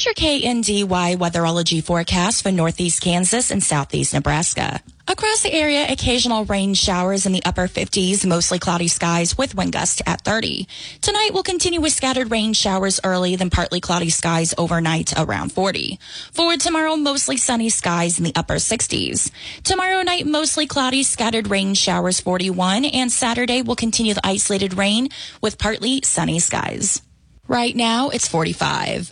Here's your KNDY weatherology forecast for northeast Kansas and southeast Nebraska. Across the area, occasional rain showers in the upper 50s, mostly cloudy skies with wind gusts at 30. Tonight we'll continue with scattered rain showers early, then partly cloudy skies overnight around 40. For tomorrow, mostly sunny skies in the upper 60s. Tomorrow night, mostly cloudy, scattered rain showers 41, and Saturday will continue the isolated rain with partly sunny skies. Right now, it's 45.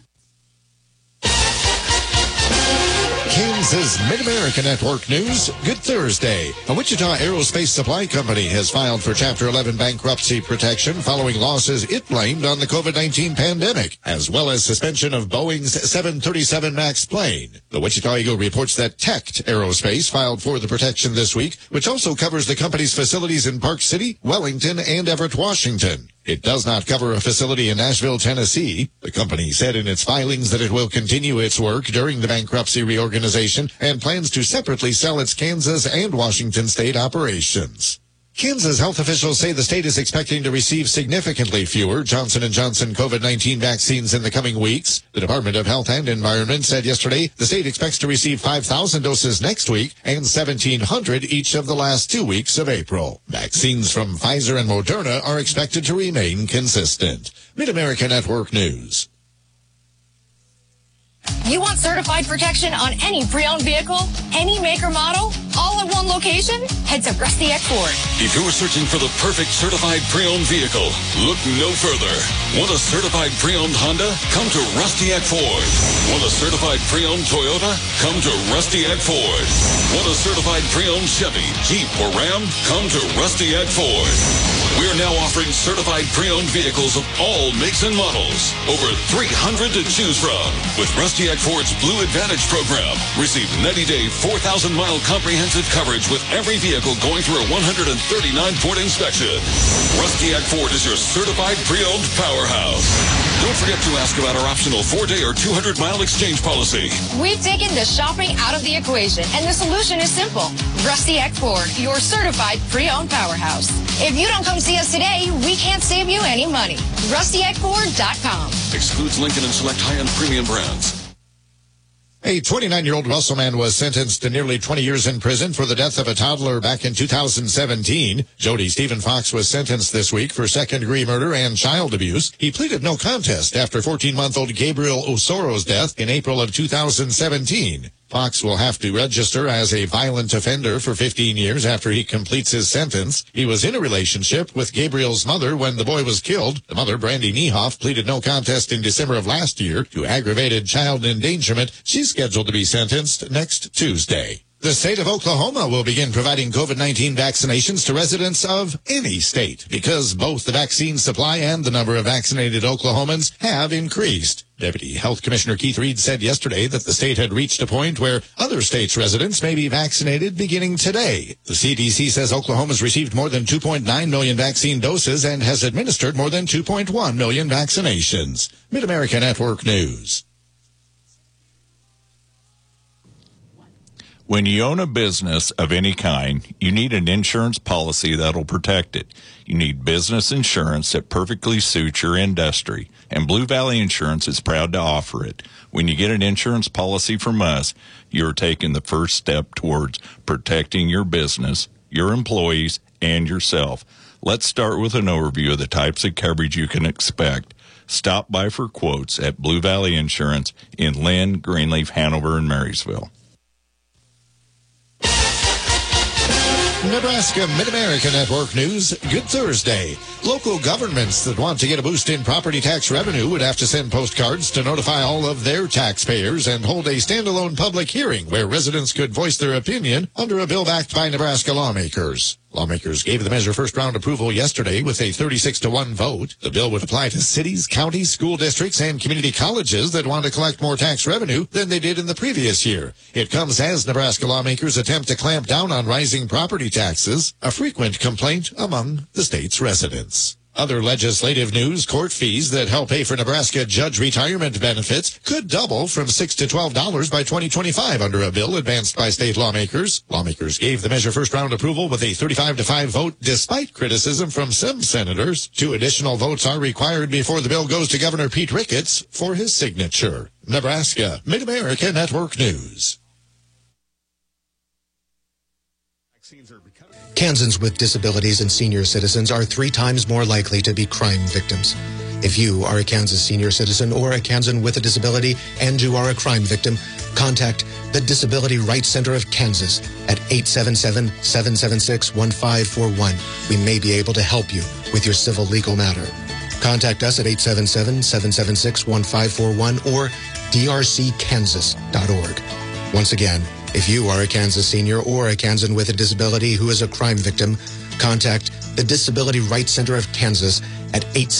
Kansas Mid-America Network News. Good Thursday. A Wichita Aerospace Supply Company has filed for Chapter 11 bankruptcy protection following losses it blamed on the COVID-19 pandemic, as well as suspension of Boeing's 737 MAX plane. The Wichita Eagle reports that Techt Aerospace filed for the protection this week, which also covers the company's facilities in Park City, Wellington, and Everett, Washington. It does not cover a facility in Nashville, Tennessee. The company said in its filings that it will continue its work during the bankruptcy reorganization and plans to separately sell its Kansas and Washington state operations. Kansas health officials say the state is expecting to receive significantly fewer Johnson & Johnson COVID-19 vaccines in the coming weeks. The Department of Health and Environment said yesterday the state expects to receive 5,000 doses next week and 1,700 each of the last 2 weeks of April. Vaccines from Pfizer and Moderna are expected to remain consistent. Mid-America Network News. You want certified protection on any pre-owned vehicle, any make or model, all in one location? Head to Rusty Eck Ford. If you're searching for the perfect certified pre-owned vehicle, look no further. Want a certified pre-owned Honda? Come to Rusty Eck Ford. Want a certified pre-owned Toyota? Come to Rusty Eck Ford. Want a certified pre-owned Chevy, Jeep, or Ram? Come to Rusty Eck Ford. We're now offering certified pre-owned vehicles of all makes and models. Over 300 to choose from. With Rusty Eck Ford's Blue Advantage program, receive 90-day, 4,000-mile comprehensive coverage with every vehicle going through a 139-point inspection. Rusty Eck Ford is your certified pre-owned powerhouse. Don't forget to ask about our optional 4-day or 200-mile exchange policy. We've taken the shopping out of the equation, and the solution is simple. Rusty Eck Ford, your certified pre-owned powerhouse. If you don't come see us today, we can't save you any money. RustyEckFord.com. Excludes Lincoln and select high-end premium brands. A 29-year-old Russell man was sentenced to nearly 20 years in prison for the death of a toddler back in 2017. Jody Stephen Fox was sentenced this week for second-degree murder and child abuse. He pleaded no contest after 14-month-old Gabriel Osoro's death in April of 2017. Fox will have to register as a violent offender for 15 years after he completes his sentence. He was in a relationship with Gabriel's mother when the boy was killed. The mother, Brandy Niehoff, pleaded no contest in December of last year to aggravated child endangerment. She's scheduled to be sentenced next Tuesday. The state of Oklahoma will begin providing COVID-19 vaccinations to residents of any state because both the vaccine supply and the number of vaccinated Oklahomans have increased. Deputy Health Commissioner Keith Reed said yesterday that the state had reached a point where other states' residents may be vaccinated beginning today. The CDC says Oklahoma's received more than 2.9 million vaccine doses and has administered more than 2.1 million vaccinations. Mid-America Network News. When you own a business of any kind, you need an insurance policy that'll protect it. You need business insurance that perfectly suits your industry, and Blue Valley Insurance is proud to offer it. When you get an insurance policy from us, you're taking the first step towards protecting your business, your employees, and yourself. Let's start with an overview of the types of coverage you can expect. Stop by for quotes at Blue Valley Insurance in Lynn, Greenleaf, Hanover, and Marysville. Nebraska Mid-America Network News. Good Thursday. Local governments that want to get a boost in property tax revenue would have to send postcards to notify all of their taxpayers and hold a standalone public hearing where residents could voice their opinion under a bill backed by Nebraska lawmakers. Lawmakers gave the measure first-round approval yesterday with a 36-1 vote. The bill would apply to cities, counties, school districts, and community colleges that want to collect more tax revenue than they did in the previous year. It comes as Nebraska lawmakers attempt to clamp down on rising property taxes, a frequent complaint among the state's residents. Other legislative news, court fees that help pay for Nebraska judge retirement benefits could double from $6 to $12 by 2025 under a bill advanced by state lawmakers. Lawmakers gave the measure first-round approval with a 35-5 vote despite criticism from some senators. 2 additional votes are required before the bill goes to Governor Pete Ricketts for his signature. Nebraska, Mid-America Network News. Kansans with disabilities and senior citizens are 3 times more likely to be crime victims. If you are a Kansas senior citizen or a Kansan with a disability and you are a crime victim, contact the Disability Rights Center of Kansas at 877-776-1541. We may be able to help you with your civil legal matter. Contact us at 877-776-1541 or drckansas.org. Once again, if you are a Kansas senior or a Kansan with a disability who is a crime victim, contact the Disability Rights Center of Kansas at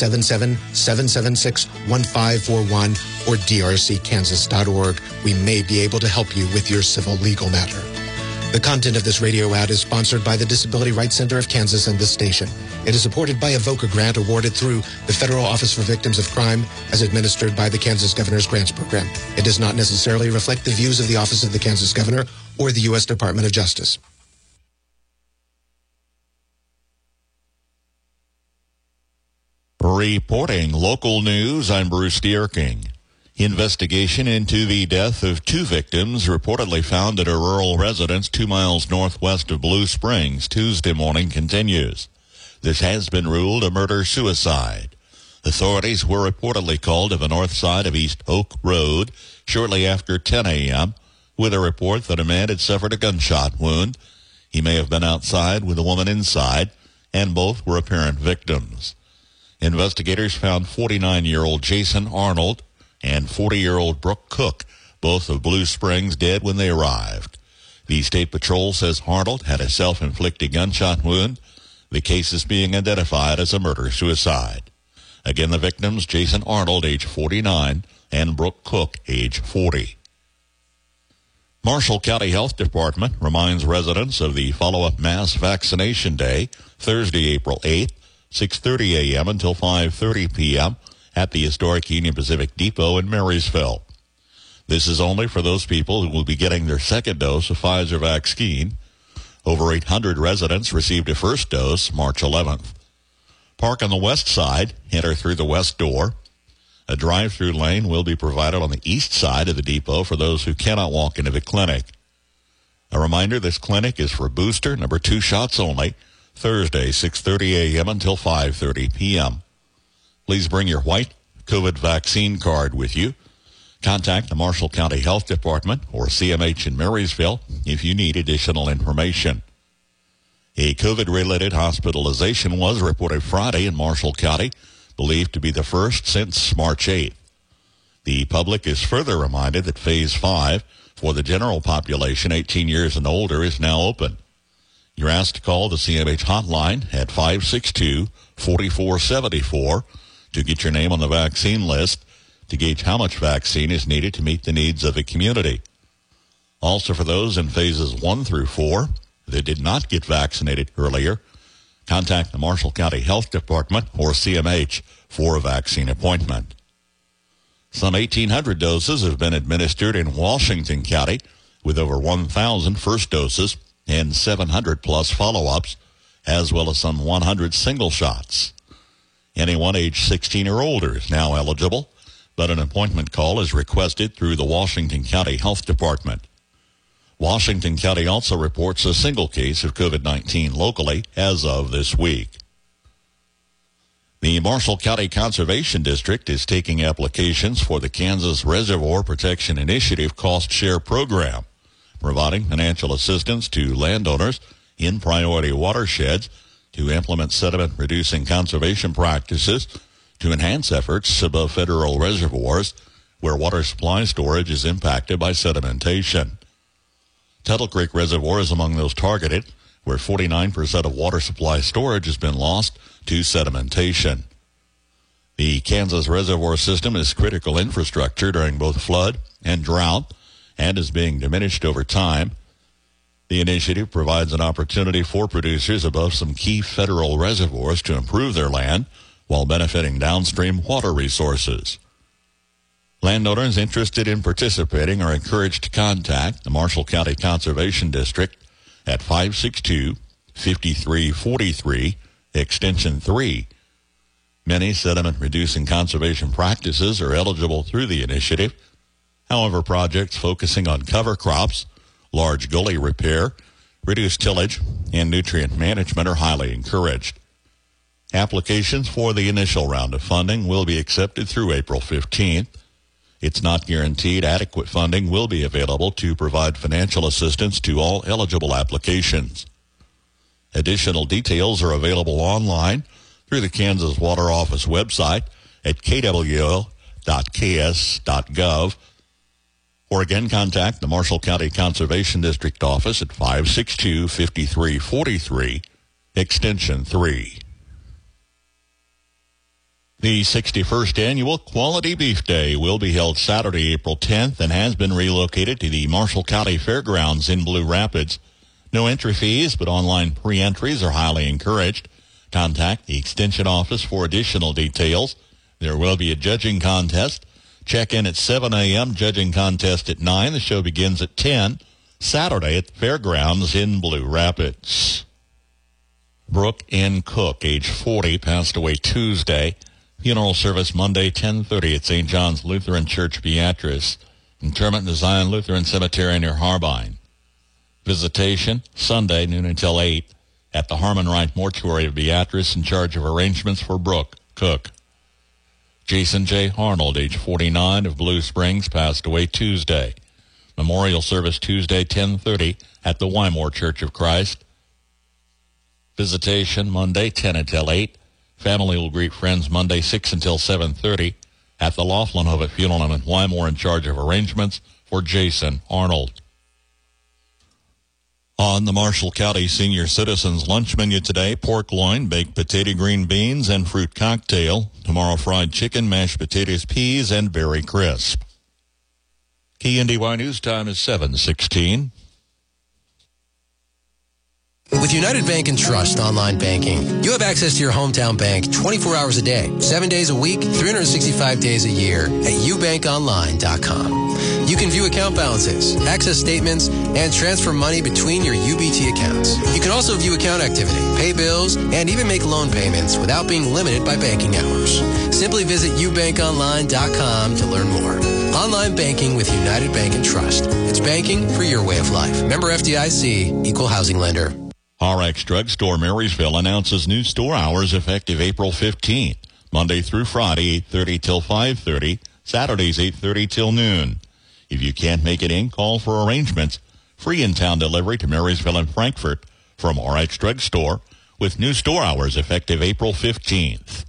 877-776-1541 or drckansas.org. We may be able to help you with your civil legal matter. The content of this radio ad is sponsored by the Disability Rights Center of Kansas and this station. It is supported by a VOCA grant awarded through the Federal Office for Victims of Crime as administered by the Kansas Governor's Grants Program. It does not necessarily reflect the views of the Office of the Kansas Governor or the U.S. Department of Justice. Reporting local news, I'm Bruce Dierking. Investigation into the death of 2 victims reportedly found at a rural residence 2 miles northwest of Blue Springs Tuesday morning continues. This has been ruled a murder-suicide. Authorities were reportedly called to the north side of East Oak Road shortly after 10 a.m. with a report that a man had suffered a gunshot wound. He may have been outside with a woman inside, and both were apparent victims. Investigators found 49-year-old Jason Arnold and 40-year-old Brooke Cook, both of Blue Springs, dead when they arrived. The State Patrol says Arnold had a self-inflicted gunshot wound. The case is being identified as a murder-suicide. Again, the victims, Jason Arnold, age 49, and Brooke Cook, age 40. Marshall County Health Department reminds residents of the follow-up mass vaccination day, Thursday, April 8th, 6:30 a.m. until 5:30 p.m. at the historic Union Pacific Depot in Marysville. This is only for those people who will be getting their second dose of Pfizer vaccine. Over 800 residents received a first dose March 11th. Park on the west side, enter through the west door. A drive-through lane will be provided on the east side of the depot for those who cannot walk into the clinic. A reminder, this clinic is for booster number 2 shots only, Thursday, 6:30 a.m. until 5:30 p.m. Please bring your white COVID vaccine card with you. Contact the Marshall County Health Department or CMH in Marysville if you need additional information. A COVID-related hospitalization was reported Friday in Marshall County, believed to be the first since March 8th. The public is further reminded that Phase 5 for the general population 18 years and older is now open. You're asked to call the CMH hotline at 562-4474 to get your name on the vaccine list to gauge how much vaccine is needed to meet the needs of the community. Also, for those in phases 1 through 4 that did not get vaccinated earlier, contact the Marshall County Health Department or CMH for a vaccine appointment. Some 1,800 doses have been administered in Washington County, with over 1,000 first doses and 700-plus follow-ups, as well as some 100 single shots. Anyone age 16 or older is now eligible, but an appointment call is requested through the Washington County Health Department. Washington County also reports a single case of COVID-19 locally as of this week. The Marshall County Conservation District is taking applications for the Kansas Reservoir Protection Initiative Cost Share Program, providing financial assistance to landowners in priority watersheds to implement sediment-reducing conservation practices to enhance efforts above federal reservoirs where water supply storage is impacted by sedimentation. Tuttle Creek Reservoir is among those targeted, where 49% of water supply storage has been lost to sedimentation. The Kansas Reservoir System is critical infrastructure during both flood and drought and is being diminished over time. The initiative provides an opportunity for producers above some key federal reservoirs to improve their land while benefiting downstream water resources. Landowners interested in participating are encouraged to contact the Marshall County Conservation District at 562-5343, extension 3. Many sediment-reducing conservation practices are eligible through the initiative. However, projects focusing on cover crops, large gully repair, reduced tillage, and nutrient management are highly encouraged. Applications for the initial round of funding will be accepted through April 15th. It's not guaranteed adequate funding will be available to provide financial assistance to all eligible applications. Additional details are available online through the Kansas Water Office website at kwo.ks.gov. Or again, contact the Marshall County Conservation District office at 562-5343, extension 3. The 61st Annual Quality Beef Day will be held Saturday, April 10th, and has been relocated to the Marshall County Fairgrounds in Blue Rapids. No entry fees, but online pre-entries are highly encouraged. Contact the Extension office for additional details. There will be a judging contest. Check in at 7 a.m., judging contest at 9. The show begins at 10, Saturday at the Fairgrounds in Blue Rapids. Brooke N. Cook, age 40, passed away Tuesday. Funeral service Monday, 10:30 at St. John's Lutheran Church, Beatrice. Interment in the Zion Lutheran Cemetery near Harbine. Visitation Sunday, noon until 8, at the Harmon Wright Mortuary of Beatrice, in charge of arrangements for Brooke Cook. Jason J. Arnold, age 49, of Blue Springs, passed away Tuesday. Memorial service Tuesday, 10:30 at the Wymore Church of Christ. Visitation Monday, 10 until 8. Family will greet friends Monday, 6 until 7:30 at the Laughlin Hovet Funeral Home in Wymore, in charge of arrangements for Jason Arnold. On the Marshall County Senior Citizens lunch menu today, pork loin, baked potato, green beans, and fruit cocktail. Tomorrow, fried chicken, mashed potatoes, peas, and berry crisp. KNDY News time is 7:16. With United Bank and Trust online banking, you have access to your hometown bank 24 hours a day, 7 days a week, 365 days a year at ubankonline.com. You can view account balances, access statements, and transfer money between your UBT accounts. You can also view account activity, pay bills, and even make loan payments without being limited by banking hours. Simply visit ubankonline.com to learn more. Online banking with United Bank and Trust. It's banking for your way of life. Member FDIC, Equal Housing Lender. RX Drugstore Marysville announces new store hours effective April 15th. Monday through Friday, 8:30 till 5:30. Saturdays, 8:30 till noon. If you can't make it in, call for arrangements. Free in-town delivery to Marysville and Frankfort from RX Drugstore, with new store hours effective April 15th.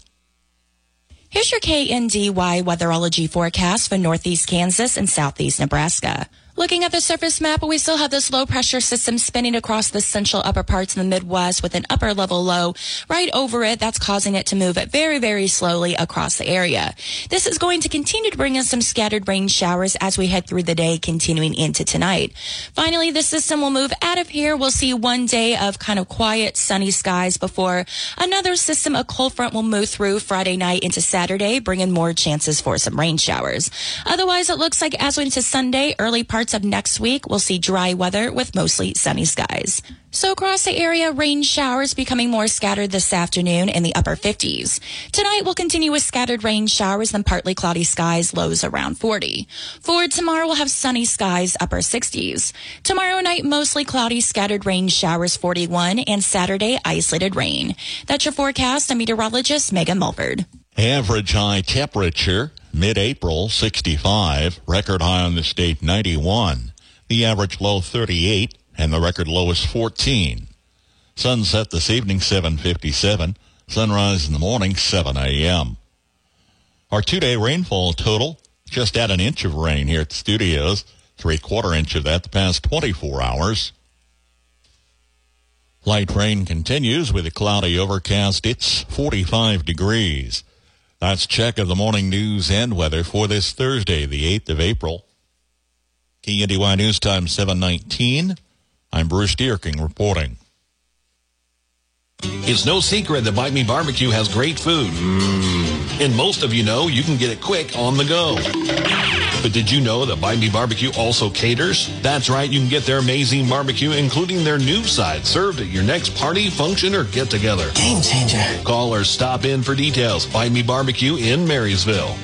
Here's your KNDY weatherology forecast for northeast Kansas and southeast Nebraska. Looking at the surface map, we still have this low-pressure system spinning across the central upper parts of the Midwest with an upper-level low right over it. That's causing it to move very, very slowly across the area. This is going to continue to bring us some scattered rain showers as we head through the day, continuing into tonight. Finally, the system will move out of here. We'll see one day of kind of quiet, sunny skies before another system, a cold front, will move through Friday night into Saturday, bringing more chances for some rain showers. Otherwise, it looks like as we into Sunday, early parts of next week, we'll see dry weather with mostly sunny skies. So across the area, rain showers becoming more scattered this afternoon in the upper 50s. Tonight, we'll continue with scattered rain showers, then partly cloudy skies, lows around 40. For tomorrow, we'll have sunny skies, upper 60s. Tomorrow night, mostly cloudy, scattered rain showers, 41, and Saturday, isolated rain. That's your forecast. I'm meteorologist Megan Mulford. Average high temperature, mid-April, 65. Record high on the state, 91. The average low, 38. And the record low is 14. Sunset this evening, 7:57. Sunrise in the morning, 7 a.m. Our two-day rainfall total, just at an inch of rain here at the studios. 3/4 inch of that the past 24 hours. Light rain continues with a cloudy overcast. It's 45 degrees. That's check of the morning news and weather for this Thursday, the 8th of April. KNDY News Time, 7:19. I'm Bruce Dierking reporting. It's no secret that Bite Me Barbecue has great food. And most of you know you can get it quick on the go. But did you know that Bite Me Barbecue also caters? That's right, you can get their amazing barbecue, including their new side, served at your next party, function, or get-together. Game changer. Call or stop in for details. Bite Me Barbecue in Marysville.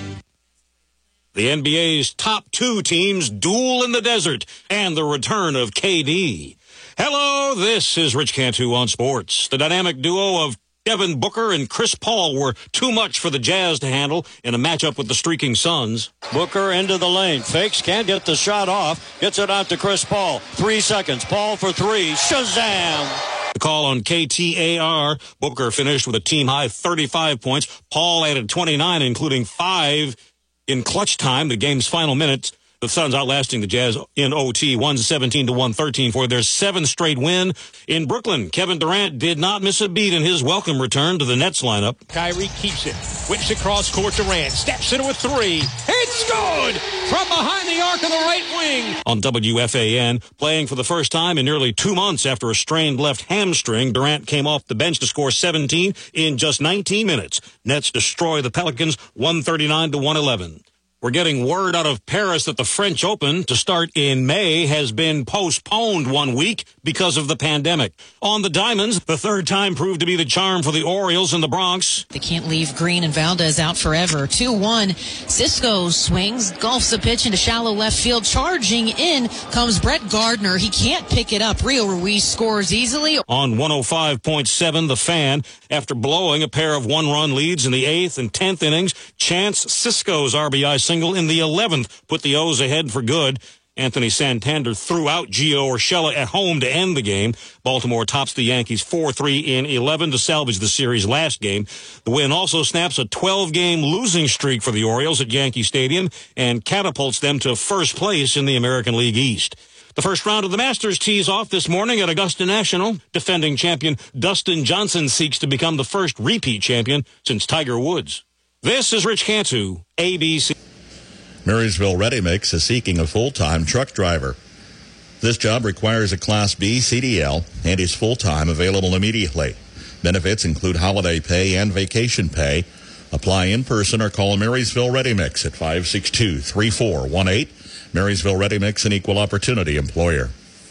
The NBA's top two teams duel in the desert, and the return of KD. Hello, this is Rich Cantu on sports. The dynamic duo of Devin Booker and Chris Paul were too much for the Jazz to handle in a matchup with the streaking Suns. Booker into the lane. Fakes, can't get the shot off. Gets it out to Chris Paul. 3 seconds. Paul for three. Shazam! The call on KTAR. Booker finished with a team-high 35 points. Paul added 29, including 5 in clutch time, the game's final minutes. The Suns outlasting the Jazz in OT, 117-113 for their 7th straight win. In Brooklyn, Kevin Durant did not miss a beat in his welcome return to the Nets lineup. Kyrie keeps it, whips across court. Durant steps in with 3. It's good from behind the arc of the right wing. On WFAN, playing for the first time in nearly 2 months after a strained left hamstring, Durant came off the bench to score 17 in just 19 minutes. Nets destroy the Pelicans 139-111. We're getting word out of Paris that the French Open, to start in May, has been postponed 1 week because of the pandemic. On the diamonds, the third time proved to be the charm for the Orioles in the Bronx. They can't leave Green and Valdez out forever. 2-1. Cisco swings, golfs a pitch into shallow left field. Charging in comes Brett Gardner. He can't pick it up. Rio Ruiz scores easily. On 105.7, The Fan, after blowing a pair of one-run leads in the 8th and 10th innings, Chance Cisco's RBI single in the 11th put the O's ahead for good. Anthony Santander threw out Gio Urshela at home to end the game. Baltimore tops the Yankees 4-3 in 11 to salvage the series' last game. The win also snaps a 12-game losing streak for the Orioles at Yankee Stadium and catapults them to first place in the American League East. The first round of the Masters tees off this morning at Augusta National. Defending champion Dustin Johnson seeks to become the first repeat champion since Tiger Woods. This is Rich Cantu, ABC. Marysville Ready Mix is seeking a full-time truck driver. This job requires a Class B CDL and is full-time, available immediately. Benefits include holiday pay and vacation pay. Apply in person or call Marysville Ready Mix at 562-3418. Marysville Ready Mix, an equal opportunity employer.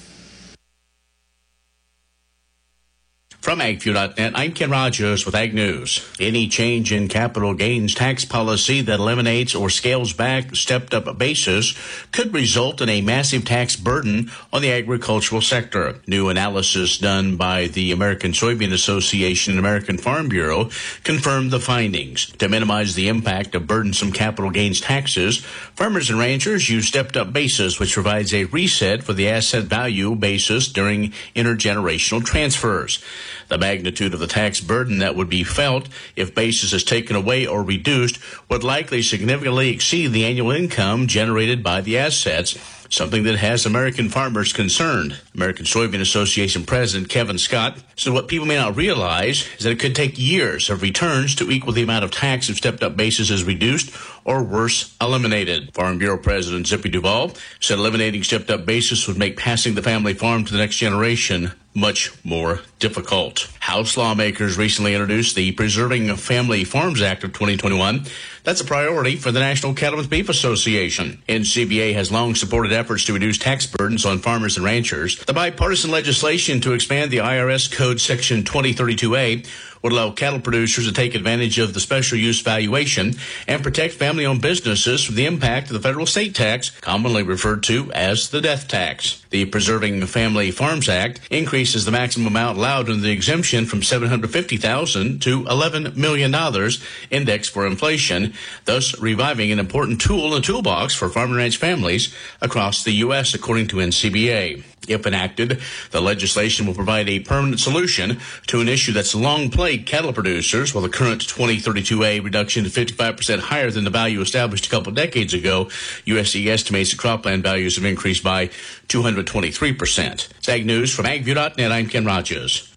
From AgView.net, I'm Ken Rogers with Ag News. Any change in capital gains tax policy that eliminates or scales back stepped-up bases could result in a massive tax burden on the agricultural sector. New analysis done by the American Soybean Association and American Farm Bureau confirmed the findings. To minimize the impact of burdensome capital gains taxes, farmers and ranchers use stepped-up bases, which provides a reset for the asset value basis during intergenerational transfers. The magnitude of the tax burden that would be felt if basis is taken away or reduced would likely significantly exceed the annual income generated by the assets, something that has American farmers concerned. American Soybean Association President Kevin Scott said what people may not realize is that it could take years of returns to equal the amount of tax if stepped-up basis is reduced or, worse, eliminated. Farm Bureau President Zippy Duvall said eliminating stepped-up basis would make passing the family farm to the next generation much more difficult. House lawmakers recently introduced the Preserving Family Farms Act of 2021. That's a priority for the National Cattlemen's Beef Association. NCBA has long supported efforts to reduce tax burdens on farmers and ranchers. The bipartisan legislation to expand the IRS Code Section 2032A would allow cattle producers to take advantage of the special use valuation and protect family-owned businesses from the impact of the federal estate tax, commonly referred to as the death tax. The Preserving Family Farms Act increases the maximum amount allowed under the exemption from $750,000 to $11 million, indexed for inflation, thus reviving an important tool in the toolbox for farm and ranch families across the U.S., according to NCBA. If enacted, the legislation will provide a permanent solution to an issue that's long plagued cattle producers. While the current 2032A reduction is 55% higher than the value established a couple of decades ago, USDA estimates that cropland values have increased by 223%. It's Ag News from AgView.net. I'm Ken Rogers.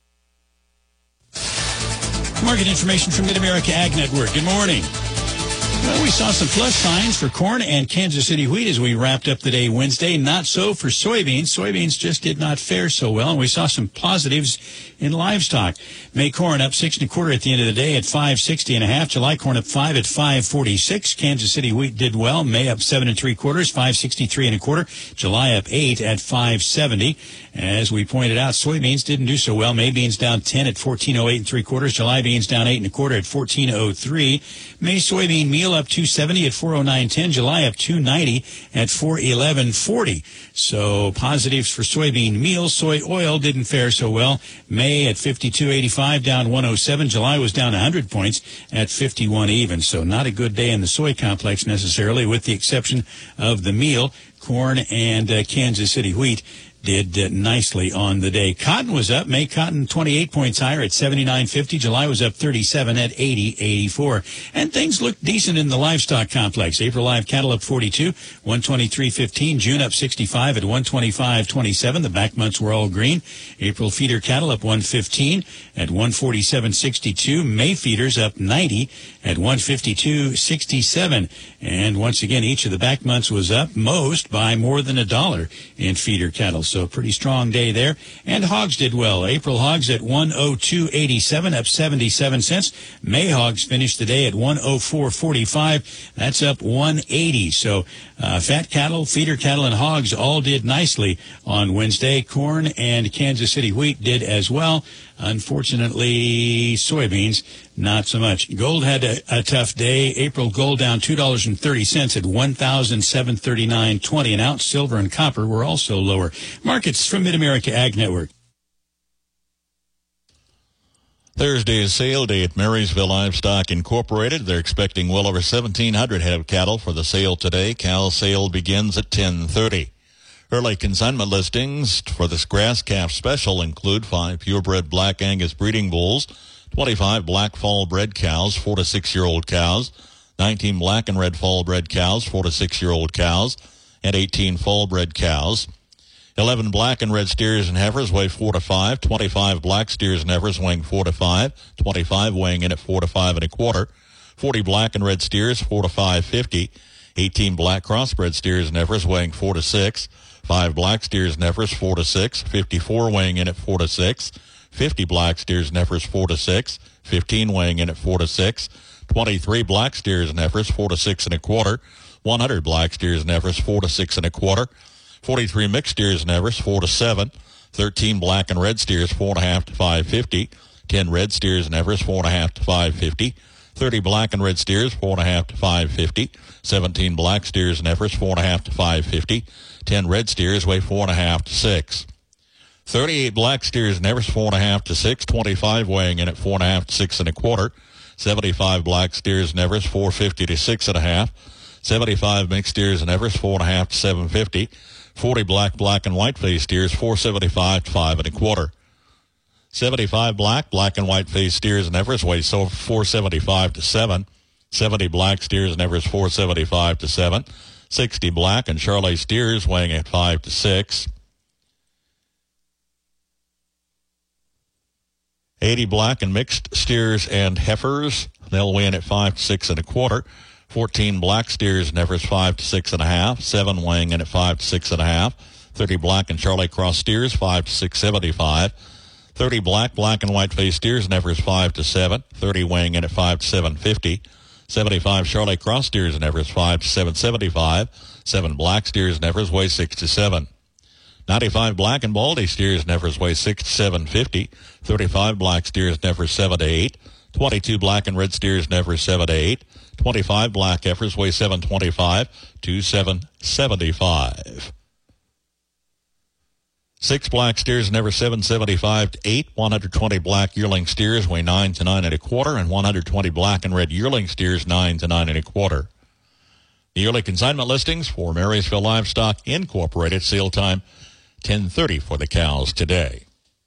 Market information from Mid-America Ag Network. Good morning. Well, we saw some plus signs for corn and Kansas City wheat as we wrapped up the day Wednesday. Not so for soybeans. Soybeans just did not fare so well, and we saw some positives in livestock. May corn up 6 1/4 at the end of the day at 5.60 1/2. July corn up 5 at 5.46. Kansas City wheat did well. May up 7 3/4, 5.63 1/4. July up 8 at 5.70. As we pointed out, soybeans didn't do so well. May beans down 10 at 14.08 3/4. July beans down 8 1/4 at 14.03. May soybean meal up 2.70 at 4.0910. July up 2.90 at 4.1140. So positives for soybean meal. Soy oil didn't fare so well. May at 52.85 down 107. July was down 100 points at 51 even. So not a good day in the soy complex necessarily, with the exception of the meal. Corn and Kansas City wheat did nicely on the day. Cotton was up. May cotton 28 points higher at 79.50. July was up 37 at 80.84. And things looked decent in the livestock complex. April live cattle up 42, 123.15. June up 65 at 125.27. The back months were all green. April feeder cattle up 115 at 147.62. May feeders up 90 at 152.67. And once again, each of the back months was up, most by more than $1 in feeder cattle. So a pretty strong day there. And hogs did well. April hogs at 102.87, up 77 cents. May hogs finished the day at 104.45. That's up 180. So fat cattle, feeder cattle, and hogs all did nicely on Wednesday. Corn and Kansas City wheat did as well. Unfortunately, soybeans, not so much. Gold had a tough day. April gold down $2.30 at $1,739.20 an ounce. Silver and copper were also lower. Markets from Mid-America Ag Network. Thursday is sale day at Marysville Livestock Incorporated. They're expecting well over 1,700 head of cattle for the sale today. Cow sale begins at 10:30. Early consignment listings for this grass calf special include 5 purebred Black Angus breeding bulls, 25 black fall bred cows, 4 to 6 year old cows, 19 black and red fall bred cows, 4 to 6 year old cows, and 18 fall bred cows. 11 black and red steers and heifers weigh 4 to 5, 25 black steers and heifers weighing 4 to 5, 25 weighing in at 4 to 5 1/4, 40 black and red steers, 4 to 5.50, 18 black crossbred steers and heifers weighing 4 to 6, 5 black steers and heifers 4 to 6, 54 weighing in at 4 to 6, 50 black steers and heifers 4 to 6, 15 weighing in at 4 to 6, 23 black steers and heifers 4 to 6 1/4, 100 black steers and heifers 4 to 6 1/4, 43 mixed steers and heifers 4 to 7, 13 black and red steers 4.5 to 5.50, 10 red steers and heifers 4.5 to 5.50, 30 black and red steers 4.5 to 5.50, 17 black steers and heifers 4.5 to 5.50, 10 red steers weigh 4.5 to 6. 38 black steers and heifers 4.5 to 6, 25 weighing in at 4.5 to 6 1/4, 75 black steers and heifers 4.50 to 6 1/2, 75 mixed steers and heifers 4.5 to 7.50, 40 black and white face steers 4.75 to 5 1/4. 75 black and white face steers and heifers weigh 4.75 to 7, 70 black steers and heifers 4.75 to 7, 60 black and Charolais steers weighing at 5 to 6. 80 black and mixed steers and heifers, they'll weigh in at 5 to 6 1/4. 14 black steers and heifers 5 to 6 1/2. 7 weighing in at 5 to 6 1/2. 30 black and Charolais cross steers 5 to 6.75. 30 black and white face steers and heifers 5 to 7. 30 weighing in at 5 to 7.50. 75 Charolais cross steers and heifers 5 to 7.75. 7 black steers and heifers weigh 6 to 7. 95 black and baldy steers and heifers weigh 6 to 7.50. 35 black steers and heifers 7 to 8. 22 black and red steers and heifers 7 to 8. 25 black heifers weigh 7.25 to 7.75. 6 black steers and heifers 7.75 to 8. 120 black yearling steers weigh 9 to 9 1/4, and 120 black and red yearling steers 9 to 9 1/4. The yearly consignment listings for Marysville Livestock Incorporated, sale time 10:30 for the cows today.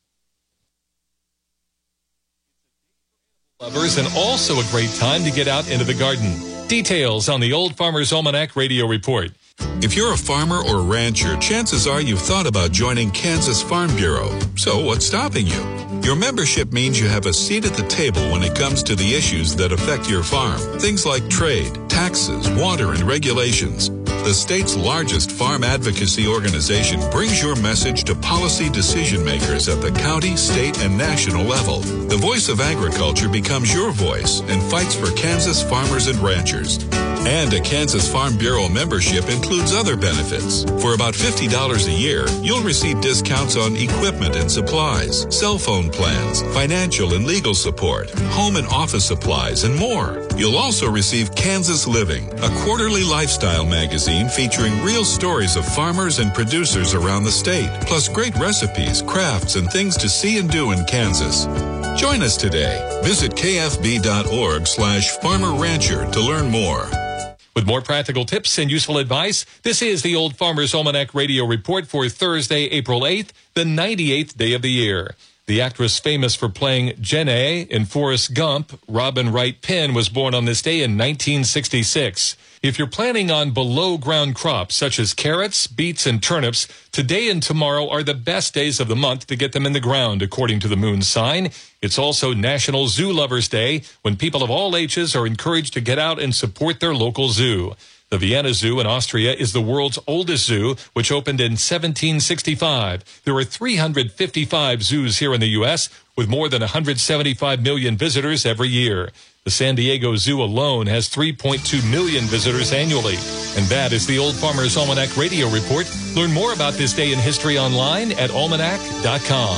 Lovers, and also a great time to get out into the garden. Details on the Old Farmer's Almanac radio report. If you're a farmer or rancher, chances are you've thought about joining Kansas Farm Bureau. So what's stopping you? Your membership means you have a seat at the table when it comes to the issues that affect your farm. Things like trade, taxes, water, and regulations. The state's largest farm advocacy organization brings your message to policy decision makers at the county, state, and national level. The Voice of Agriculture becomes your voice and fights for Kansas farmers and ranchers. And a Kansas Farm Bureau membership includes other benefits. For about $50 a year, you'll receive discounts on equipment and supplies, cell phone plans, financial and legal support, home and office supplies, and more. You'll also receive Kansas Living, a quarterly lifestyle magazine featuring real stories of farmers and producers around the state, plus great recipes, crafts, and things to see and do in Kansas. Join us today. Visit kfb.org/farmer-rancher to learn more. With more practical tips and useful advice, this is the Old Farmer's Almanac Radio Report for Thursday, April 8th, the 98th day of the year. The actress famous for playing Jenny in Forrest Gump, Robin Wright Penn, was born on this day in 1966. If you're planning on below-ground crops such as carrots, beets, and turnips, today and tomorrow are the best days of the month to get them in the ground, according to the moon sign. It's also National Zoo Lovers Day, when people of all ages are encouraged to get out and support their local zoo. The Vienna Zoo in Austria is the world's oldest zoo, which opened in 1765. There are 355 zoos here in the U.S., with more than 175 million visitors every year. The San Diego Zoo alone has 3.2 million visitors annually. And that is the Old Farmer's Almanac Radio Report. Learn more about this day in history online at almanac.com.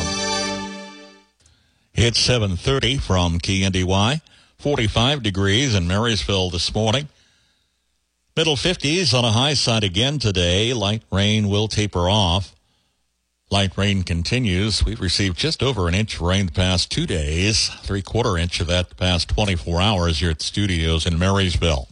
It's 7:30 from KNDY. 45 degrees in Marysville this morning. Middle 50s on a high side again today. Light rain will taper off. Light rain continues. We've received just over an inch of rain the past 2 days, 3/4 inch of that the past 24 hours here at the studios in Marysville.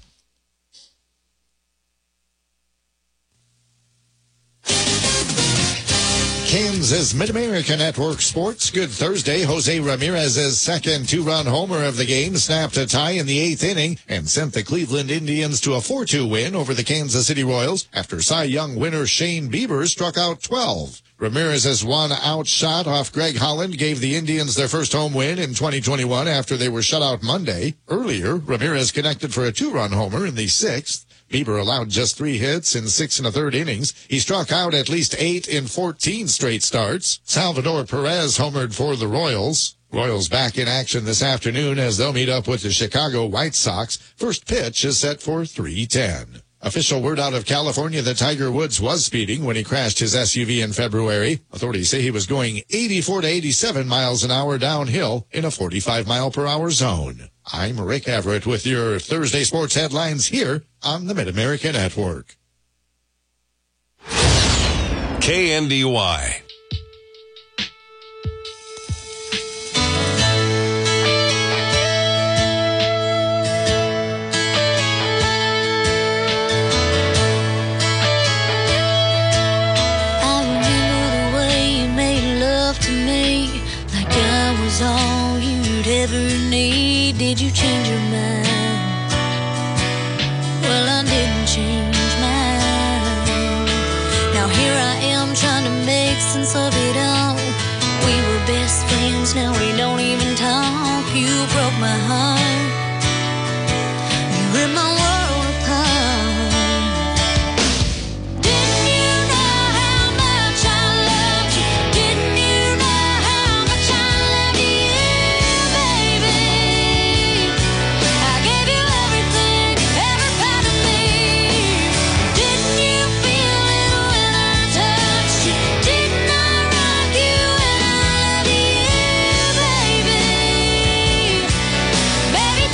Kansas Mid-America Network Sports. Good Thursday. Jose Ramirez's second two-run homer of the game snapped a tie in the 8th inning and sent the Cleveland Indians to a 4-2 win over the Kansas City Royals after Cy Young winner Shane Bieber struck out 12. Ramirez's one-out shot off Greg Holland gave the Indians their first home win in 2021 after they were shut out Monday. Earlier, Ramirez connected for a two-run homer in the 6th. Bieber allowed just 3 hits in 6 1/3 innings. He struck out at least 8 in 14 straight starts. Salvador Perez homered for the Royals. Royals back in action this afternoon as they'll meet up with the Chicago White Sox. First pitch is set for 3:10. Official word out of California that Tiger Woods was speeding when he crashed his SUV in February. Authorities say he was going 84 to 87 miles an hour downhill in a 45-mile-per-hour zone. I'm Rick Everett with your Thursday sports headlines here on the Mid-America Network. KNDY. All you'd ever need. Did you change your mind? Well, I didn't change mine. Now here I am trying to make sense of it all. We were best friends, now we don't even talk. You broke my heart. You ripped my world apart. Didn't you know how much I loved you? Didn't you know how much I loved you? Baby,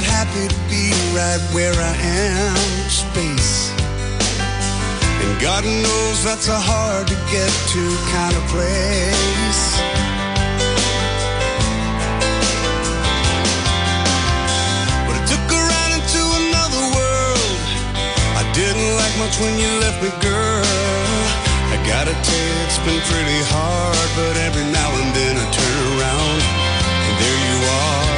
that happy to be right where I am, space. And God knows that's a hard to get to kind of place. But I took a ride into another world. I didn't like much when you left me, girl. I gotta tell you, it's been pretty hard, but every now and then I turn around, and there you are.